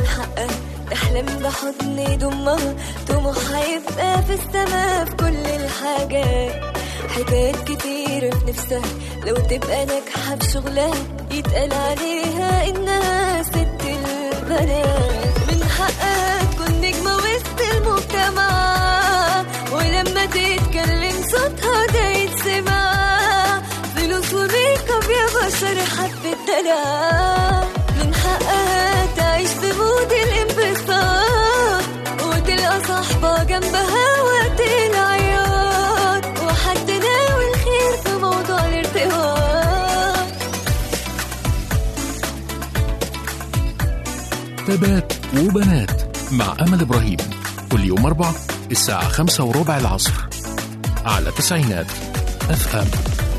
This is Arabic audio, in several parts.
حقها تحلم بحضن يضمها، طموحها يبقى في السما في كل الحاجات. حكايات كتير في نفسها لو تبقى ناجحة في شغلها يتقال عليها إنها ست البنات. من حقها تكون نجمة وسط المجتمع، ولما تتكلم صوتها ده يتسمع. فلوس وميك اب يا بشر حبة دلع. من حقها تعيش بمود الانبساط، وتلقى صاحبة جنبها وقت العياط، وحد ناوي الخير في موضوع الارتباط. تبات وبنات مع أمل إبراهيم كل يوم 4 الساعة 5:15 العصر على تسعينات FM.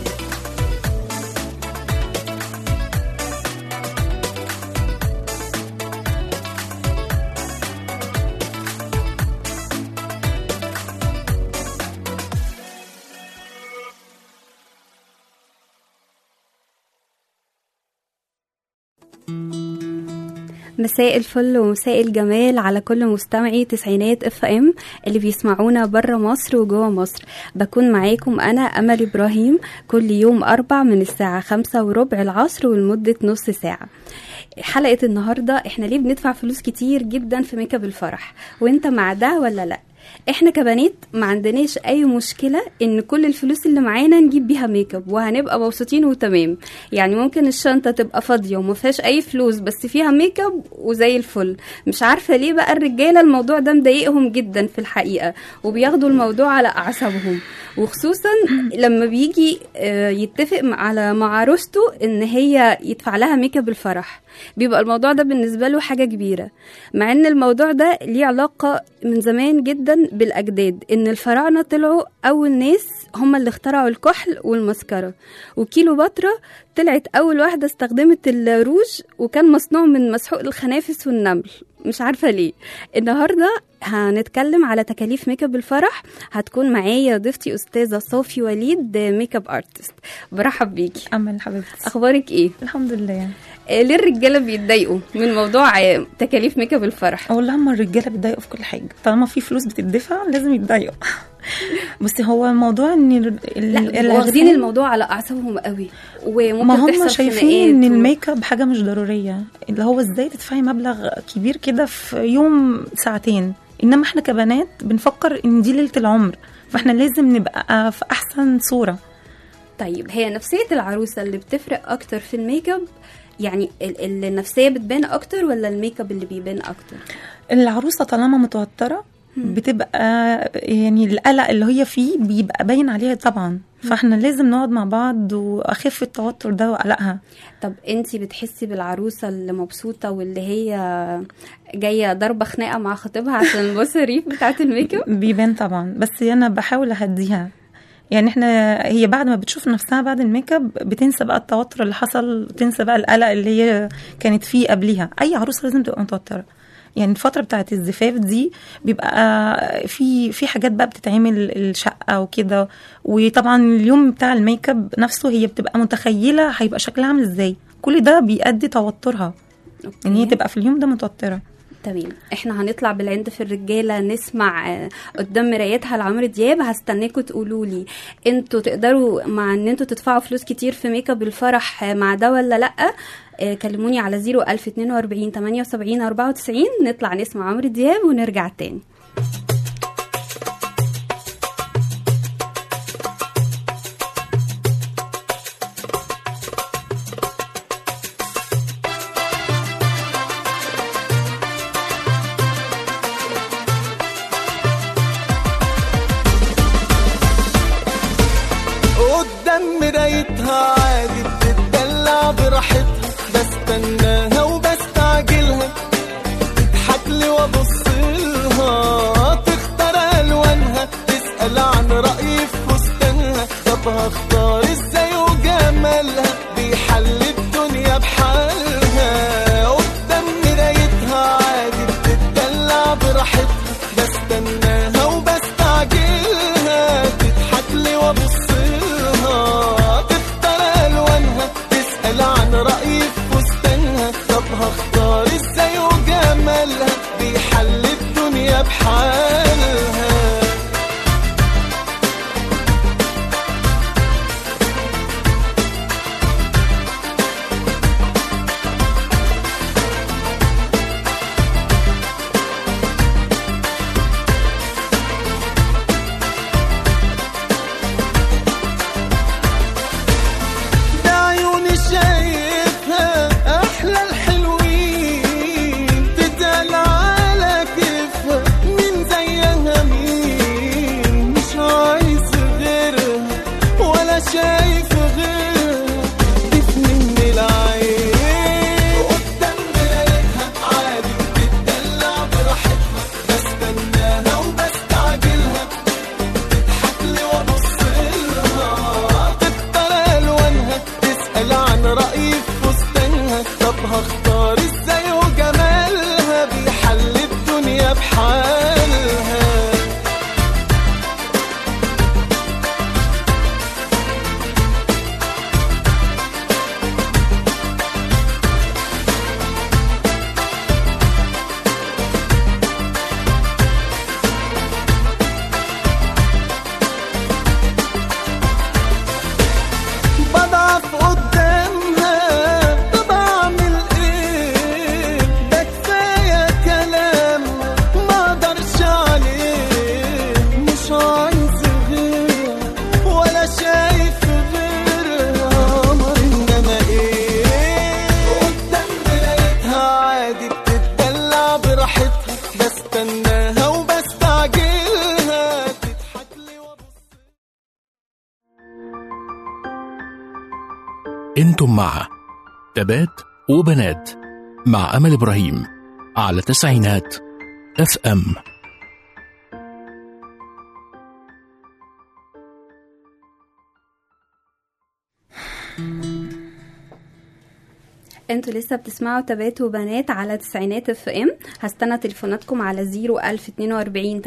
مساء الفل ومساء الجمال على كل مستمعي تسعينات FM اللي بيسمعونا برا مصر وجوا مصر. بكون معاكم أنا أمل إبراهيم كل يوم 4 من الساعة 5:15 العصر ولمدة نص ساعة. حلقة النهاردة احنا ليه بندفع فلوس كتير جدا في ميك اب الفرح، وانت مع ده ولا لا؟ احنا كبنات ما عندناش اي مشكلة ان كل الفلوس اللي معانا نجيب بيها ميك اب وهنبقى مبسوطين وتمام. يعني ممكن الشنطة تبقى فاضية وما فيهاش اي فلوس بس فيها ميك اب وزي الفل. مش عارفة ليه بقى الرجالة الموضوع ده مضايقهم جدا في الحقيقة، وبياخدوا الموضوع على اعصابهم، وخصوصا لما بيجي يتفق مع عروسته ان هي يدفع لها ميك اب الفرح. بيبقى الموضوع ده بالنسبة له حاجة كبيرة، مع ان الموضوع ده ليه علاقة من زمان جدا بالأجداد. ان الفراعنة طلعوا اول ناس هم اللي اخترعوا الكحل والمسكرة، وكيلو بطرة طلعت اول واحدة استخدمت الروج، وكان مصنوع من مسحوق الخنافس والنمل. مش عارفة ليه. النهاردة هنتكلم على تكاليف ميك اب الفرح. هتكون معايا ضيفتي أستاذة صوفي وليد ميك اب ارتست. برحب بيكي. أمل حبيبتي، أخبارك إيه؟ الحمد لله. ليه الرجالة بيتضايقوا من موضوع تكاليف ميك اب الفرح؟ والله هم الرجالة بيتضايقوا في كل حاجة، طالما في فلوس بتدفع لازم يتضايقوا. بس هو موضوع ان واخدين الموضوع على اعصابهم قوي، وممكن ما هم تحصل شايفين ان الميك اب حاجة مش ضرورية، اللي هو ازاي تدفعي مبلغ كبير كده في يوم ساعتين. انما احنا كبنات بنفكر ان دي ليلة العمر، فاحنا لازم نبقى في احسن صورة. طيب هي نفسية العروسة اللي بتفرق اكتر في الميك اب؟ يعني النفسية بتبان اكتر ولا الميك اب اللي بيبان اكتر؟ العروسة طالما متوترة بتبقى يعني القلق اللي هي فيه بيبقى باين عليها طبعا، فاحنا لازم نقعد مع بعض واخف التوتر ده وقلقها. طب انتي بتحسي بالعروسة اللي مبسوطة واللي هي جاية ضربة خناقة مع خطيبها عشان المصاريف بتاعة الميك اب؟ بيبان طبعا، بس انا بحاول اهديها. يعني هي بعد ما بتشوف نفسها بعد الميك اب بتنسى بقى التوتر اللي حصل، تنسى بقى القلق اللي هي كانت فيه قبليها. اي عروسة لازم تبقى متوترة. يعني الفترة بتاعت الزفاف دي بيبقى في حاجات بقى بتتعمل الشقة وكده، وطبعا اليوم بتاع الميك اب نفسه هي بتبقى متخيلة هيبقى شكلها عامل ازاي. كل ده بيؤدي توترها ان هي تبقى في اليوم ده متوترة. تمام. احنا هنطلع بالعند في الرجاله نسمع قدام مرايتها لعمرو دياب. هستناكم تقولوا لي انتوا تقدروا مع ان انتوا تدفعوا فلوس كتير في ميك اب الفرح مع ده ولا لا. كلموني على 01042 78 94. نطلع نسمع عمرو دياب ونرجع تاني. قدام مرايتها عادي بتدلع براحتها، بستناها وبستعجلها، تضحك لي وابص لها، تختار الوانها، تسأل عن رأيي في فستانها، طب هختار ازاي وجمالها بيحل الدنيا بحالها. قدام مرايتها عادي بتدلع براحتها، بستناها وبستعجلها، تضحك لي وابص لها، تختار الوانها، تسأل عن رأيي في فستانها، طب هختار ازاي وجمالها بحالها. بعيوني شايفها أحلى الحلوين، تتقال على كيفها مين زيها مين، مش عايز غيرها ولا شايف غيرها، تفني العين قدام مرايتها عادي بتدلع براحتها، بستناها وبستعجلها، تضحك لي وابص لها، تختار الوانها، تسأل عن رأيي في فستانها، طب هختار ازاي وجمالها بيحل الدنيا بحالها. بضعف قدامها، طب اعمل ايه، ده كفايه كلام ما اقدرش عليه، مش عايز غيرها ولا شايف غيرها قمر، انما ايه قدام مرايتها عادي بتدلع براحتها، بستناها وبستعجلها، تضحك لي وابص. انتم مع تبات وبنات مع أمل إبراهيم على تسعينات اف ام. انتوا لسه بتسمعوا تبات وبنات على تسعينات اف ام. هستنى تليفوناتكم على 01042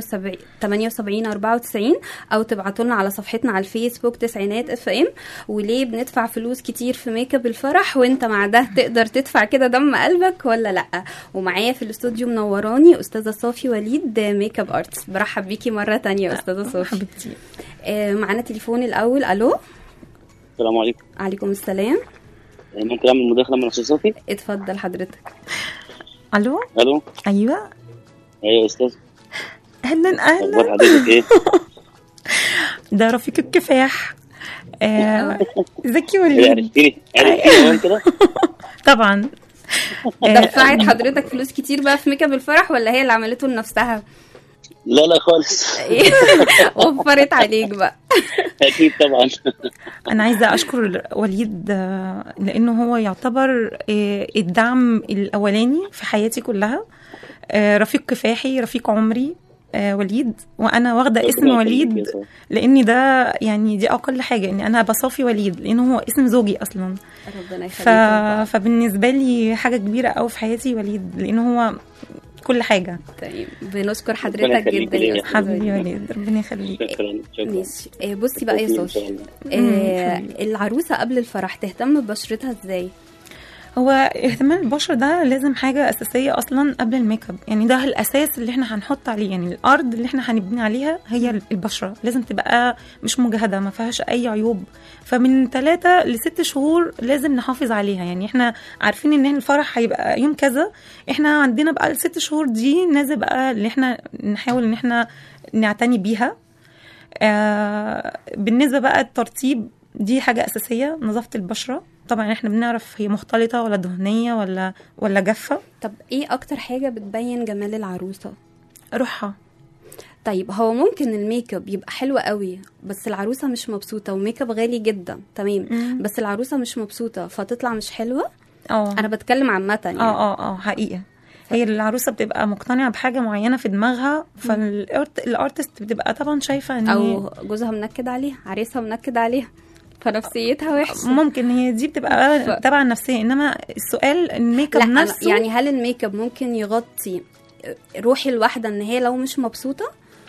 78 94 او تبعتوا لنا على صفحتنا على الفيسبوك تسعينات اف ام. وليه بندفع فلوس كتير في ميك اب الفرح وانت مع ده تقدر تدفع كده دم قلبك ولا لا؟ ومعايا في الاستوديو منوراني استاذه صافي وليد ميك اب ارتست. برحب بيكي مره تانية استاذه صافي حبيبتي. معانا تليفون الاول. الو. السلام عليكم. عليكم السلام. ممكن اعمل مداخله من استاذ صافي؟ اتفضل حضرتك. الو. الو. ايوه ايوه استاذ. اهلا اخبار اهلا. حضرتك ايه؟ ده رفيق الكفاح. زكي وليد. عرفتيني وين كده؟ طبعا. دفعت حضرتك فلوس كتير بقى في ميك اب الفرح ولا هي اللي عملته لنفسها؟ لا خالص. وفرت عليك بقى. اكيد طبعا. انا عايزه اشكر وليد لانه هو يعتبر الدعم الاولاني في حياتي كلها. رفيق كفاحي، رفيق عمري وليد، وانا واخده اسم وليد لاني ده يعني دي اقل حاجه ان انا بصافي وليد لانه هو اسم زوجي اصلا. ربنا يخليك. فبالنسبه لي حاجه كبيره قوي في حياتي وليد لانه هو كل حاجه. طيب بنشكر حضرتك جدا يا حبيبي وليد. ربنا يخليك. شكرا. ماشي. بصي بقى يا صوفي، العروسه قبل الفرح تهتم ببشرتها ازاي؟ هو اهتمام البشرة ده لازم حاجة أساسية أصلا قبل الميك اب، يعني ده الأساس اللي احنا هنحط عليه، يعني الأرض اللي احنا هنبني عليها هي البشرة، لازم تبقى مش مجهدة ما فيهاش أي عيوب. فمن 3 ل6 شهور لازم نحافظ عليها، يعني احنا عارفين ان احنا الفرح هيبقى يوم كذا، احنا عندنا بقى ال6 شهور دي لازم بقى اللي احنا نحاول ان احنا نعتني بيها. بالنسبة بقى الترطيب دي حاجة أساسية، نظافة البشرة طبعا احنا بنعرف هي مختلطة ولا دهنية ولا جافة. طب ايه اكتر حاجة بتبين جمال العروسة؟ روحها. طيب هو ممكن الميك اب يبقى حلو قوي بس العروسة مش مبسوطة، وميك اب غالي جدا تمام بس العروسة مش مبسوطة فتطلع مش حلوة؟ انا بتكلم عامة يعني. حقيقة هي العروسة بتبقى مقتنعة بحاجة معينة في دماغها، فالارتست بتبقى طبعا شايفة ان او جوزها منكد عليها، عريسها منكد عليها، فنفسيتها وحشة. ممكن هي دي بتبقى تبع النفسية. انما السؤال الميك اب نفسه، يعني هل الميك اب ممكن يغطي روح الواحدة ان هي لو مش مبسوطة؟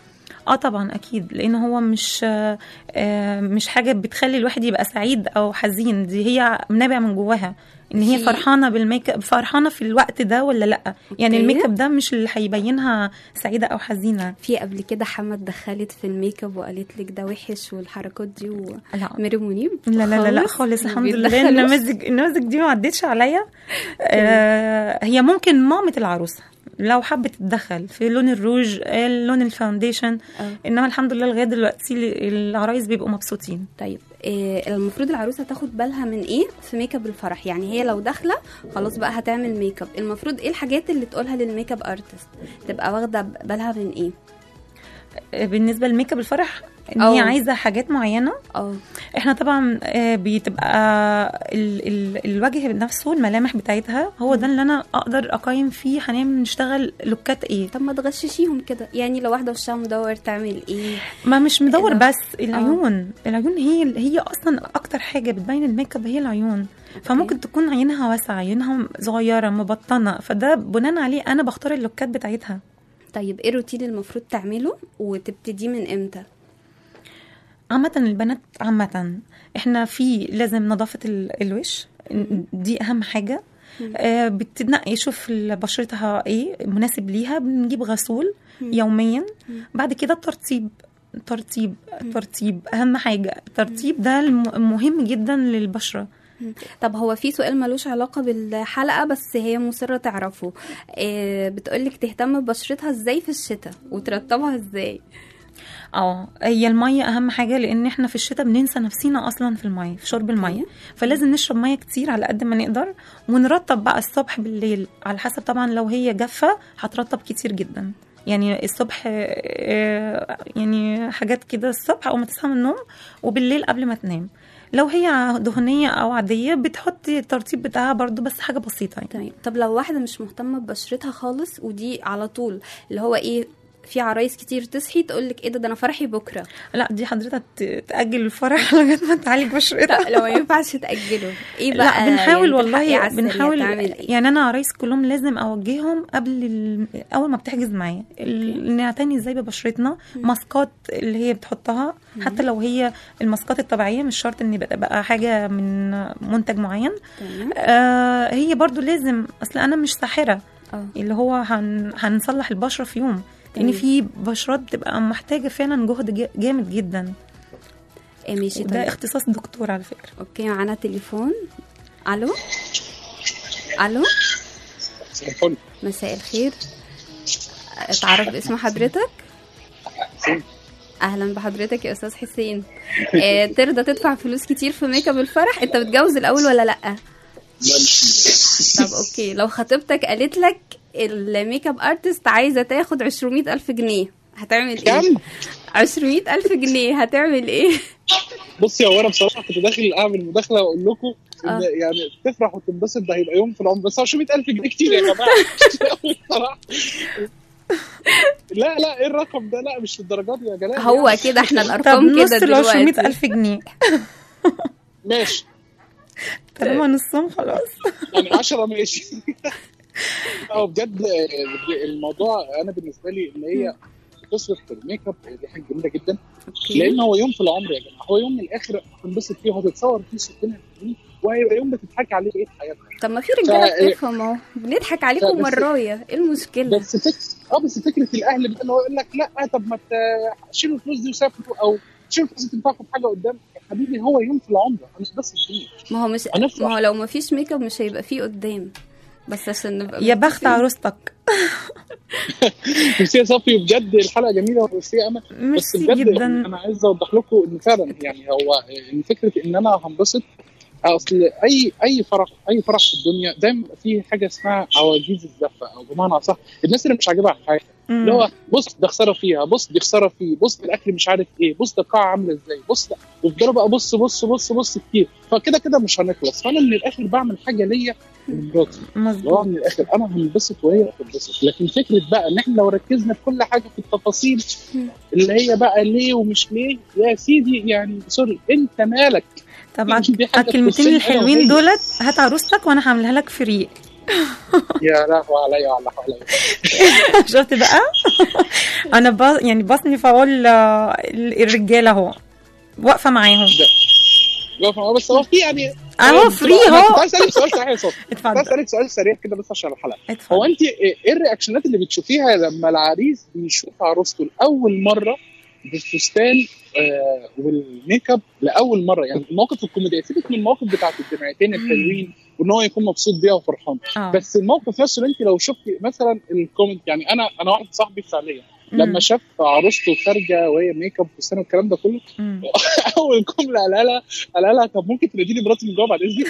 طبعا اكيد، لان هو مش حاجه بتخلي الواحد يبقى سعيد او حزين، دي هي نابع من جواها ان هي فرحانه بالميك اب، فرحانه في الوقت ده ولا لا. يعني الميك اب ده مش اللي هيبينها سعيده او حزينه. في قبل كده حمد دخلت في الميك اب وقالت لك ده وحش والحركات دي وميري منيب؟ لا خالص الحمد لله. النماذج دي ما عدتش عليا. هي ممكن مامة العروسه لو حبت تتدخل في لون الروج، لون الفاونديشن، انما الحمد لله لغايه دلوقتي العرايس بيبقوا مبسوطين. طيب المفروض العروسه تاخد بالها من ايه في ميك اب الفرح؟ يعني هي لو داخله خلاص بقى هتعمل ميك اب، المفروض ايه الحاجات اللي تقولها للميك اب ارتست تبقى واخده بالها من ايه؟ بالنسبه للميك اب الفرح ان هي عايزه حاجات معينه. احنا طبعا بتبقى الوجه نفسه، الملامح بتاعتها هو ده اللي انا اقدر اقيم فيه هنعمل نشتغل لوكات ايه. طب ما تغششيهم كده، يعني لو واحده وشها مدور تعمل ايه؟ ما مش مدور بس العيون. العيون هي اصلا اكتر حاجه بتبين الميك اب هي العيون. فممكن تكون عينها واسعه، عينها صغيره مبطنه، فده بناء عليه انا بختار اللوكات بتاعتها. طيب ايه الروتين المفروض تعمله وتبتدي من امتى؟ عامة البنات عامة احنا في لازم نظافة الوش، دي اهم حاجة. بتنقي شوف بشرتها ايه مناسب ليها، بنجيب غسول يوميا. بعد كده ترطيب اهم حاجة. الترطيب ده مهم جدا للبشرة. طب هو في سؤال ملوش علاقة بالحلقة بس هي مصرة تعرفه، بتقولك تهتم ببشرتها ازاي في الشتاء وترطبها ازاي؟ هي المية اهم حاجة، لان احنا في الشتاء بننسى نفسينا اصلا في المية، في شرب المية. فلازم نشرب مية كتير على قد ما نقدر، ونرطب بقى الصبح بالليل على حسب. طبعا لو هي جافة هترطب كتير جدا، يعني الصبح يعني حاجات كده الصبح او ما تصحى من النوم، وبالليل قبل ما تنام. لو هي دهنية او عادية بتحطي الترطيب بتاعها برضو، بس حاجة بسيطة يعني. تمام. طب لو واحدة مش مهتمة ببشرتها خالص، ودي على طول اللي هو ايه، في عرايس كتير تصحي تقولك ايه ده انا فرحي بكره، لا دي حضرتك تأجل الفرح لغايه ما تعالج بشرتها. لو ما ينفعش تأجله ايه بقى؟ لا بنحاول يعني والله بنحاول إيه؟ يعني انا عرايس كلهم لازم اوجههم قبل اول ما بتحجز معايا نعتني ازاي ببشرتنا. ماسكات اللي هي بتحطها، حتى لو هي الماسكات الطبيعيه مش شرط ان بقى حاجه من منتج معين. هي برضو لازم، اصل انا مش ساحره اللي هو هنصلح البشره في يوم، لان في بشرات بتبقى محتاجه فعلا جهد جامد جدا. ماشي. ده اختصاص دكتور على فكره. اوكي معانا تليفون. الو. مساء الخير، اتعرف باسم حضرتك؟ اهلا بحضرتك يا استاذ حسين. ترضى تدفع فلوس كتير في ميك اب الفرح؟ انت بتجوز الاول ولا لا؟ طب اوكي، لو خطيبتك قالت لك الميك اب ارتست عايزه تاخد 200,000 جنيه هتعمل ايه؟ 200,000 جنيه هتعمل ايه؟ بصي، هو انا بصراحه كنت داخل اعمل مداخله واقول لكم ان يعني تفرح وتنبسط ده هيبقى يوم في العمر، بس 200,000 جنيه كتير يا جماعه. لا ايه الرقم ده؟ لا مش للدرجات دي يا جلال. هو يعني كده احنا الارقام كده دلوقتي. 200,000 جنيه ماشي، طالما نصهم خلاص يعني 10 ماشي. بجد الموضوع انا بالنسبه لي ان هي تصرف في الميك اب دي حاجه جميله جدا، لان هو يوم في العمر يا جماعه، هو يوم من الاخر هتنبسط فيه وهتتصور فيه 60 وهيبقى يوم بتضحكي عليه بقيه حياتك. طب ما في رجاله بتفهم اهو، بنضحك عليكم مرايه، ايه المشكله؟ بس فكره الاهل اللي هو يقول لك لا طب ما تشيلوا الفلوس دي وسافروا، او تشيلوا الفلوس دي تنفعكم حاجه قدام. يا حبيبي هو يوم في العمر هنتبسط فيه. ما هو لو ما فيش ميك اب مش هيبقى فيه قدام، بس عشان نبقى يا بخت عروستك. ميرسي يا صفي، بجد الحلقه جميله وميرسي يا امل. بس بجد جدا. انا عايز اوضح لكم ان فعلا يعني هو فكره ان انا هنبسط. اصل اي فرح في الدنيا دايما فيه حاجه اسمها عواجيز الزفه، او بمعنى صح الناس اللي مش عاجبها حاجه، اللي هو بص ده خساره فيها، بص دي خساره فيه، بص الاكل مش عارف ايه، بص ده القاعه عامله ازاي، بص ده، ويفضلوا بقى بص بص بص بص كتير. فكده مش هنخلص. فانا من الاخر بعمل حاجه ليا ومراتي، اللي من الاخر انا هنبسط وهي هتنبسط. لكن فكره بقى ان احنا لو ركزنا في كل حاجه في التفاصيل اللي هي بقى ليه ومش ليه، يا سيدي يعني سوري انت مالك. طبعا الكلمتين الحلوين دولت هات عروستك وانا هعملها لك فري. يا لهوي عليا والله عليا. شفت بقى؟ انا يعني بصنف اقول الرجاله اهو واقفه معاهم. بس هو في يعني اهو فري اهو. عايز اسالك سؤال سريع يا صوت. اتفضل. عايز اسالك سؤال سريع كده بس عشان الحلقه. اتفضل. هو انت ايه الرياكشنات اللي بتشوفيها لما العريس بيشوف عروسته لاول مره بالفستان والميك اب لاول مره؟ يعني الموقف الكوميدي، سيبك من المواقف بتاعت الجمعتين الحلوين وان هو يكون مبسوط بيها وفرحان، بس الموقف نفسه اللي انت لو شفتي مثلا الكومنت، يعني انا واحد صاحبي فعليا لما شاف عروسته خارجه وهي ميك اب وفستان والكلام ده كله، اول جمله قالها لها طب ممكن تناديني مراتي من جوه بعد اذنك؟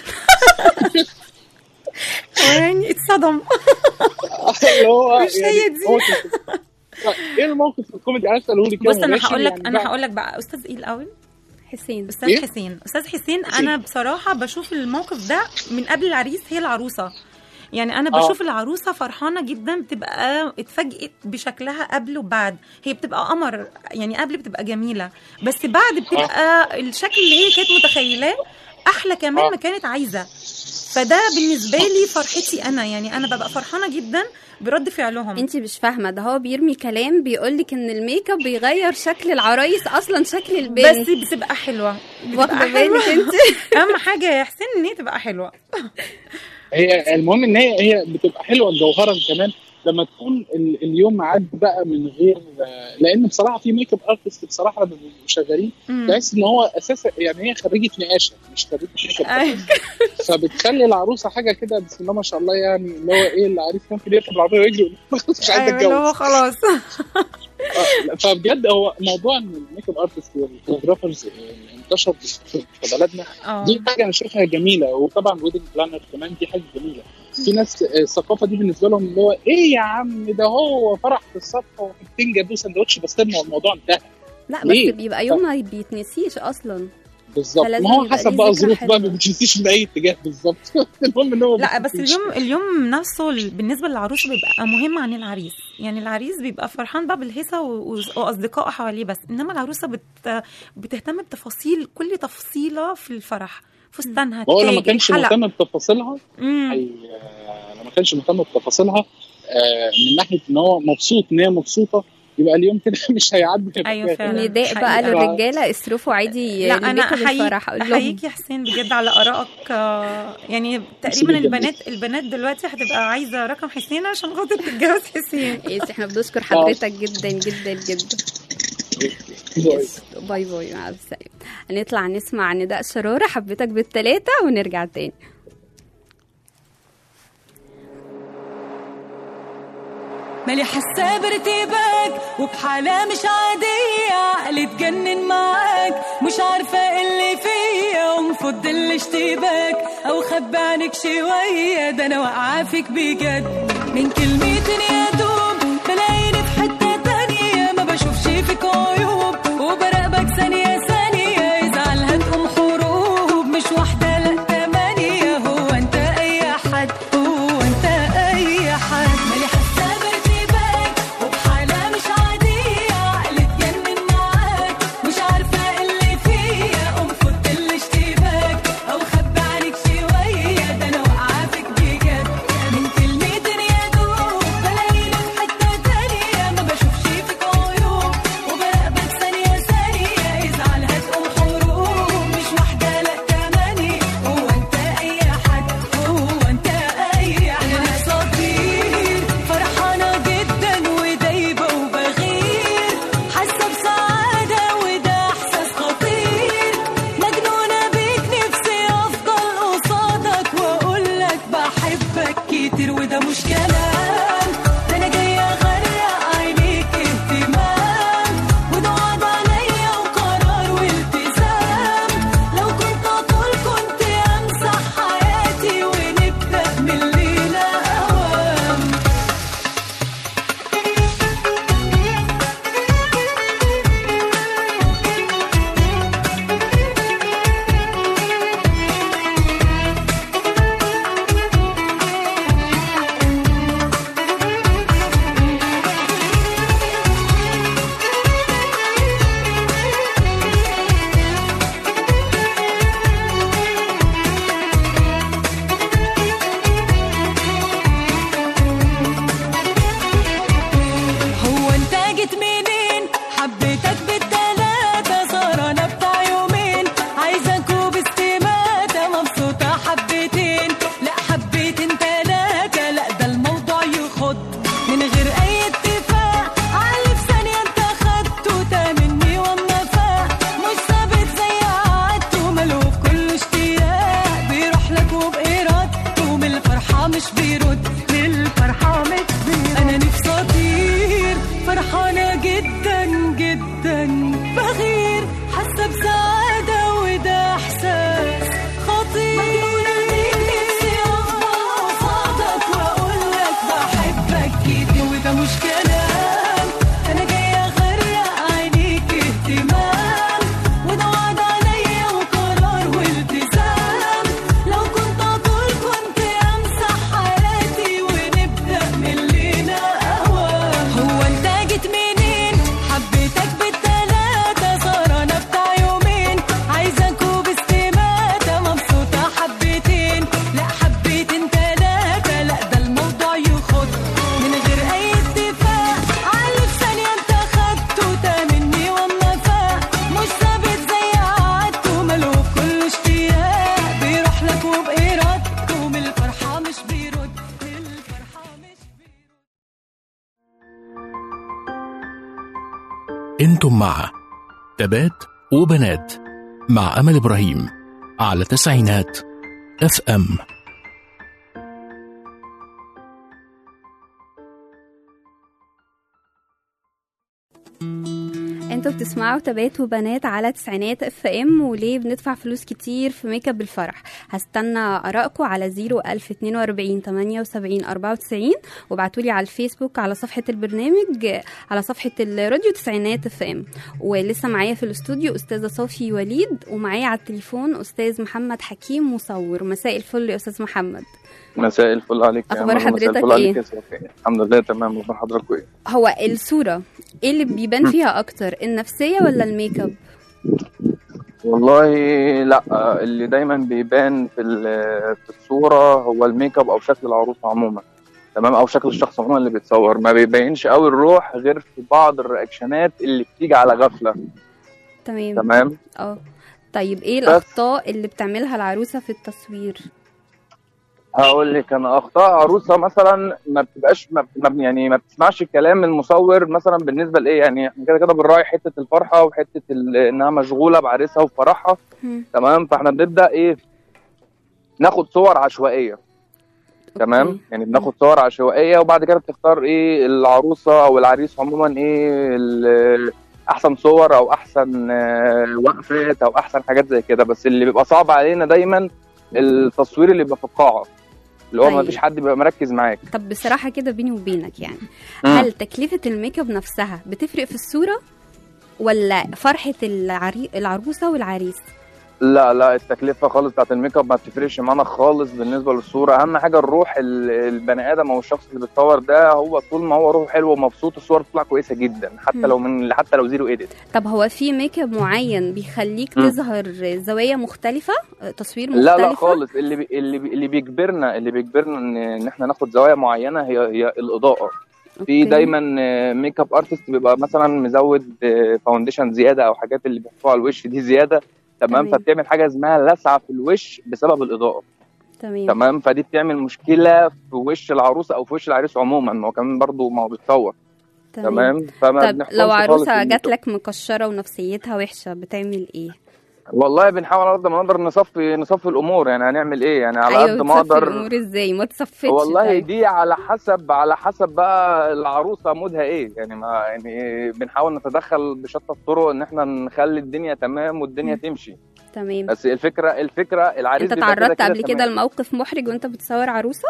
يعني اتصدم. اللي هو مش هي دي. ايه الموقف الكوميدي عايز اساله لك؟ بص انا هقول لك بقى استاذ ايه الاول؟ حسين. استاذ حسين انا بصراحه بشوف الموقف ده من قبل العريس هي العروسه. يعني انا بشوف العروسه فرحانه جدا، بتبقى اتفاجئت بشكلها قبل وبعد. هي بتبقى قمر، يعني قبل بتبقى جميله، بس بعد بتبقى الشكل اللي هي كانت متخيلاه احلى كمان ما كانت عايزه. فده بالنسبه لي فرحتي انا، يعني انا ببقى فرحانه جدا برد فعلهم. انت مش فاهمه، ده هو بيرمي كلام بيقولك ان الميك اب بيغير شكل العرايس اصلا شكل البنت، بس بتبقى حلوه. واخده بالك انت؟ اهم حاجه يا حسين ان هي تبقى حلوه. هي المهم ان هي بتبقى حلوه جوهرا كمان لما تكون اليوم معدي بقى من غير، لان بصراحه في ميك اب ارتست بصراحه لما بيبقوا شغالين تحس ان هو اساسا يعني هي خريجه نقاشه مش خريجه ميك اب، فبتخلي العروسه حاجه كده بسم الله ما شاء الله، يعني اللي هو ايه العريس ممكن يركب العربيه ويجري مش عايز اتجوز. هو خلاص. فبجد هو موضوع ان الميك اب ارتست والفوتوغرافرز انتشر في بلدنا، دي حاجه انا شايفها جميله. وطبعا ويدنج بلانر كمان دي حاجه جميله. في ناس الثقافه دي بالنسبه لهم اللي هو ايه يا عم ده هو فرح في الصفه وحتتين جابوا سندوتش بسطرمه والموضوع انتهى. لا بس بيبقى يوم ما بيتنسيش اصلا. بالظبط، ما هو حسب بقى الظروف بقى ما بتنسيش من اي اتجاه بالظبط. المهم ان هو لا بس اليوم نفسه بالنسبه للعروسه بيبقى مهم عن العريس. يعني العريس بيبقى فرحان بقى بالهيصه واصدقائه حواليه بس، انما العروسه بتهتم بتفاصيل كل تفصيله في الفرح، فستانها، هو لما كانش مهتم بتفاصيلها لما كانش مهتم بتفاصيلها من ناحيه ان هو مبسوط ان هي مبسوطه، يبقى اليوم كده مش هيعدي. ايوه فعلا. نداء بقى للرجاله اصرفوا عادي. لا انا احييك يا حسين بجد على ارائك. يعني تقريبا البنات دلوقتي هتبقى عايزه رقم حسين عشان خاطر تتجوز حسين. احنا بنشكر حضرتك جدا جدا جدا. باي باي مع السلامه. هنطلع نسمع نداء شراره حبيتك بالثلاثه ونرجع تاني. مالي حاسه بارتباك وبحالة مش عادية، عقلي اتجنن معاك مش عارفة اللي فيا، ومفضل الاشتباك او خبي عنك شوية، ده انا واقعة فيك بجد من كلمتين يا دوب بلاقيني في حتة تانية، ما بشوفش فيك عيوب وبراقبك ثانية ثانية، يزعل هتقوم حروب مش واحدة لا 8. هو انت اي حد، هو انت اي حد. مالي حاسة كنتم مع تبات وبنات مع أمل إبراهيم على تسعينات FM. انتوا بتسمعوا تبات وبنات على تسعينات FM. وليه بندفع فلوس كتير في ميك اب الفرح؟ هستنى آرائكم على 01042 78 94 وابعتولي على الفيسبوك على صفحة البرنامج على صفحة الراديو تسعينات FM. ولسه معايا في الاستوديو أستاذة صافي وليد، ومعايا على التليفون أستاذ محمد حكيم مصور. مساء الفل يا أستاذ محمد. مساء الفل عليك. أخبار حضرتك إيه؟ الحمد لله تمام. أخبار حضرتك إيه؟ هو الصورة إيه اللي بيبان فيها أكتر، النفسية ولا الميك اب؟ والله لا، اللي دايما بيبان في الصورة هو الميك اب أو شكل العروسة عموما، تمام، أو شكل الشخص عموما اللي بيتصور. ما بيبينش قوي الروح غير في بعض الرياكشنات اللي بتيجي على غفلة. تمام. طيب إيه الأخطاء اللي بتعملها العروسة في التصوير؟ هقول لك انا اخطاء عروسه مثلا ما بتبقاش يعني ما بتسمعش كلام المصور مثلا بالنسبه لايه، يعني احنا كده بنراعي حته الفرحه وحته انها مشغوله بعريسها وفرحها، تمام. فاحنا بنبدا ايه، ناخد صور عشوائيه، تمام. يعني بناخد صور عشوائيه وبعد كده بتختار ايه العروسه او العريس عموما ايه احسن صور او احسن وقفات او احسن حاجات زي كده. بس اللي بيبقى صعب علينا دايما التصوير اللي بيبقى في القاعه، اللي هو ما فيش حد بيبقى مركز معاك. طب بصراحه كده بيني وبينك يعني هل تكلفه الميك اب نفسها بتفرق في الصوره ولا فرحه العروسه والعريس؟ لا التكلفه خالص بتاعت الميك اب ما بتفرقش معانا خالص بالنسبه للصوره. اهم حاجه الروح البني ادم او الشخص اللي بيتصور ده، هو طول ما هو روحه حلوه ومبسوط الصور بتطلع كويسه جدا حتى لو زيرو ايديت. طب هو في ميك اب معين بيخليك تظهر زوايا مختلفه، تصوير مختلفه؟ لا خالص. اللي بيجبرنا ان احنا ناخد زوايا معينه هي الاضاءه. في دايما ميك اب ارتست بيبقى مثلا مزود فاونديشن زياده او حاجات اللي بيحطوها على الوش دي زياده، تمام. فبتعمل حاجه اسمها لسعه في الوش بسبب الاضاءه، تمام. فدي بتعمل مشكله في وش العروسه او في وش العريس عموما، ما هو كمان برضه ما هو بيتصور، تمام. طب لو عروسه جات لك مكشره ونفسيتها وحشه بتعمل ايه؟ والله بنحاول على قد ما نقدر نصفي الامور. يعني هنعمل ايه يعني على قد ما اقدر. الامور ازاي ما تصفيتش؟ والله دي على حسب بقى العروسه مودها ايه. يعني بنحاول نتدخل بشتى الطرق ان احنا نخلي الدنيا تمام والدنيا تمشي، تمام. بس الفكره العريس انت تعرضت قبل كده لموقف محرج وانت بتصور عروسه؟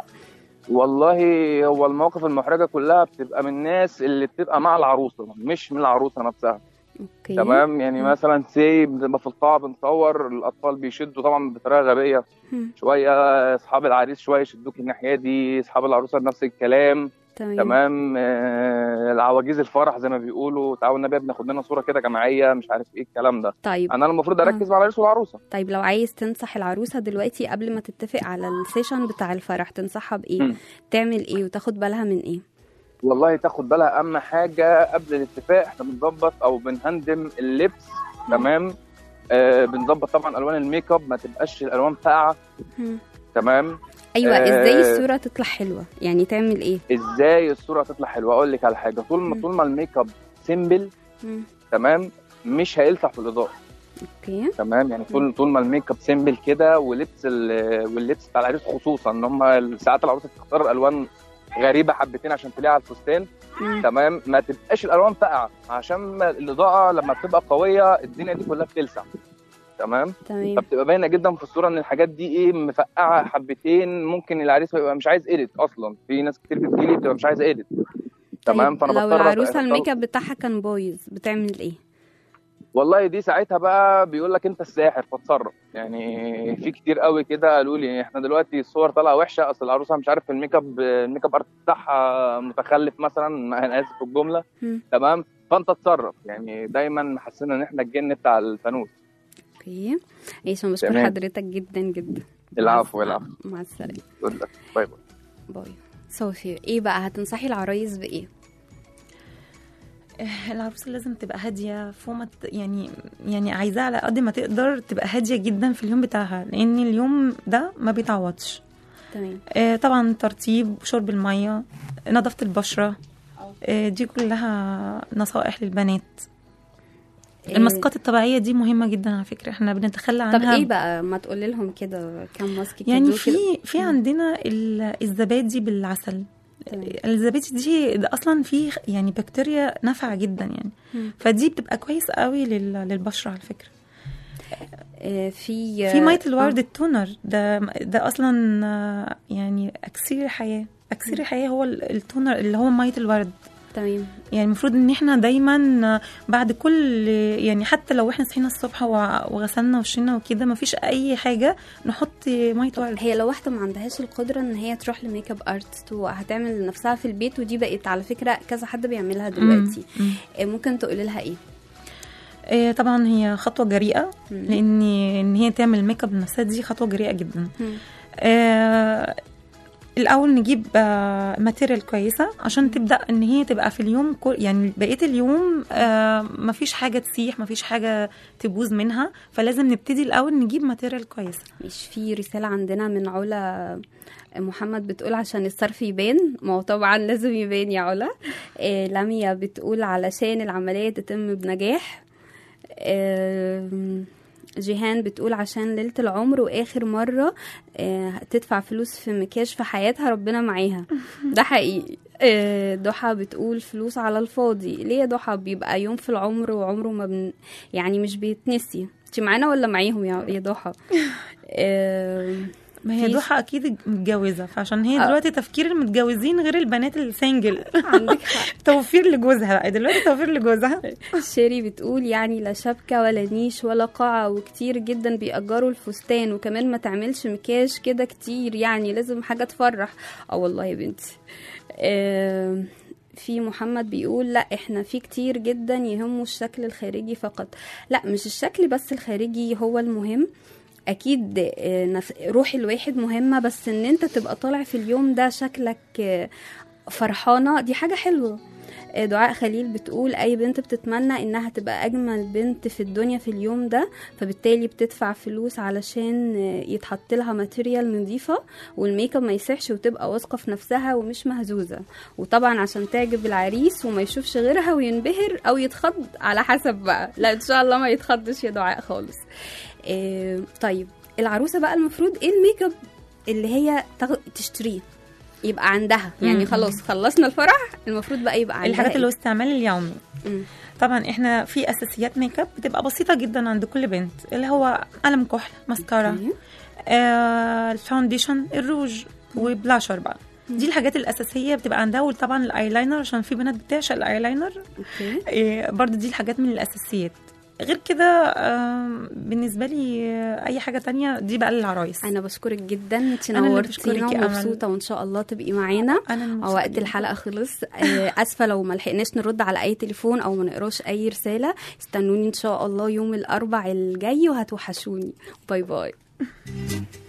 والله هو المواقف المحرجه كلها بتبقى من الناس اللي بتبقى مع العروسه مش من العروسه نفسها. تمام. يعني مثلا بنبقى في القاعه بنصور، الاطفال بيشدوا طبعا بطريقه غبيه شويه، اصحاب العريس شويه يشدوك الناحيه دي، اصحاب العروسه نفس الكلام، تمام. العواجيز الفرح زي ما بيقولوا، تعالوا النبي بناخد لنا صوره كده جماعيه مش عارف ايه الكلام ده. طيب انا المفروض اركز مع العريس والعروسه. طيب لو عايز تنصح العروسه دلوقتي قبل ما تتفق على السيشن بتاع الفرح تنصحها بايه؟ تعمل ايه وتاخد بالها من ايه؟ والله تاخد بالها اهم حاجه قبل الاتفاق احنا بنظبط او بنهندم اللبس، تمام. بنظبط طبعا الوان الميك اب ما تبقاش الالوان فاقعه، تمام. ايوه. ازاي الصوره تطلع حلوه؟ يعني تعمل ايه ازاي الصوره تطلع حلوه؟ اقول لك على حاجه، طول ما الميك اب سيمبل، تمام، مش هيلسع في الاضاءه، تمام. يعني طول ما الميك اب سيمبل كده واللبس بتاع العريس خصوصا ان هم ساعات العروسه بتختار الوان غريبه حبتين عشان تلاقيها على الفستان، تمام. ما تبقاش الالوان فاقعه عشان الاضاءه لما بتبقى قويه الدنيا دي كلها بتلسع، تمام. فبتبقى باينه جدا في الصوره ان الحاجات دي ايه مفقعه حبتين، ممكن العريس يبقى مش عايز ايديت اصلا. في ناس كتير بتجيلي بتبقى مش عايزه ايديت، تمام. فانا لو العروسه الميك اب بتاعها كان بايظ بتعمل ايه؟ والله دي ساعتها بقى بيقول لك انت الساحر فاتصرف. يعني في كتير قوي كده قالوا لي احنا دلوقتي الصور طالعه وحشه، اصل العروسه مش عارف الميك اب ارت بتاعها متخلف مثلا، انا اسف في الجمله، تمام. فانت اتصرف. يعني دايما محسنا ان احنا الجن بتاع الفانوس. اوكي. ايش بشكر حضرتك جدا جدا. العفو. مع السلامه. باي باي. صوفي، ايه بقى هتنصحي العرايس بايه؟ العروسه لازم تبقى هاديه فوق يعني عايزاها على قد ما تقدر تبقى هاديه جدا في اليوم بتاعها، لان اليوم ده ما بيتعوضش، تمام. طبعا ترطيب، شرب الميه، نظافه البشره، دي كلها نصائح للبنات. الماسكات الطبيعيه دي مهمه جدا على فكره، احنا بنتخلى عنها. طب ايه بقى، ما تقولي لهم كده كم ماسك يعني كده؟ في عندنا الزبادي بالعسل. الزبادي دي ده اصلا فيه يعني بكتيريا نافعه جدا يعني. فدي بتبقى كويس قوي للبشره على فكره. في ميه الورد التونر ده اصلا يعني اكسير الحياه. اكسير الحياه هو التونر اللي هو ميه الورد. تمام. يعني المفروض ان احنا دايما بعد كل يعني حتى لو احنا صحينا الصبح وغسلنا وشنا وكده ما فيش اي حاجه نحط ميه ورد. هي لو واحده ما عندهاش القدره ان هي تروح لميك اب ارتست وهتعمل لنفسها في البيت، ودي بقت على فكره كذا حد بيعملها دلوقتي، ممكن تقولي لها ايه؟ طبعا هي خطوه جريئه، لان هي تعمل ميك اب لنفسها دي خطوه جريئه جدا. الاول نجيب ماتيريال كويسه عشان تبدا ان هي تبقى في اليوم يعني بقيه اليوم مفيش حاجه تسيح، مفيش حاجه تبوظ منها، فلازم نبتدي الاول نجيب ماتيريال كويسه. مش في رساله عندنا من علا محمد بتقول عشان الصرف يبان، ما هو طبعا لازم يبان يا علا. لميا بتقول علشان العمليه تتم بنجاح. جيهان بتقول عشان ليلة العمر وآخر مرة تدفع فلوس في مكياج في حياتها، ربنا معاها. ده حقيقي. ضحى بتقول فلوس على الفاضي. ليه يا ضحى؟ بيبقى يوم في العمر وعمره ما يعني مش بيتنسي. انت معانا ولا معاهم يا ضحى؟ ما هي ضحى اكيد متجوزه، فعشان هي دلوقتي تفكير المتجوزين غير البنات السنجل. عندك حق. توفير لجوزها دلوقتي، توفير لجوزها. شيري بتقول يعني لا شبكه ولا نيش ولا قاعه، وكتير جدا بيأجروا الفستان، وكمان ما تعملش مكياج كده كتير، يعني لازم حاجه تفرح. والله يا بنتي. في محمد بيقول لا احنا في كتير جدا يهموا الشكل الخارجي فقط. لا مش الشكل بس الخارجي هو المهم، اكيد روح الواحد مهمة، بس ان انت تبقى طالع في اليوم ده شكلك فرحانة، دي حاجة حلوة. دعاء خليل بتقول اي بنت بتتمنى انها تبقى اجمل بنت في الدنيا في اليوم ده، فبالتالي بتدفع فلوس علشان يتحط لها ماتيريال نظيفة والميك اب ما يسحش، وتبقى واثقة في نفسها ومش مهزوزة، وطبعا عشان تعجب العريس وما يشوفش غيرها وينبهر او يتخض على حسب بقى. لا ان شاء الله ما يتخضش يا دعاء خالص. طيب العروسة بقى المفروض ايه الميك اب اللي هي تشتريه يبقى عندها؟ يعني خلاص خلصنا الفرح، المفروض بقى يبقى عندها الحاجات اللي هو استعمال اليومي. طبعا احنا في اساسيات ميك اب بتبقى بسيطه جدا عند كل بنت، اللي هو قلم كحل، ماسكارا، الفاونديشن، الروج، وبلاشر بقى. دي الحاجات الاساسيه بتبقى عندها. وطبعا الايلاينر عشان في بنات بتعشق الايلاينر. برضو دي الحاجات من الاساسيات. غير كده بالنسبه لي اي حاجه تانية دي بقى للعرايس. انا بشكرك جدا، انت نورتينا ومبسوطه، وان شاء الله تبقي معانا. وقت الحلقه خلص. اسفه لو ما لحقناش نرد على اي تليفون او ما نقراش اي رساله. استنوني ان شاء الله يوم الاربعاء الجاي وهتوحشوني. باي باي.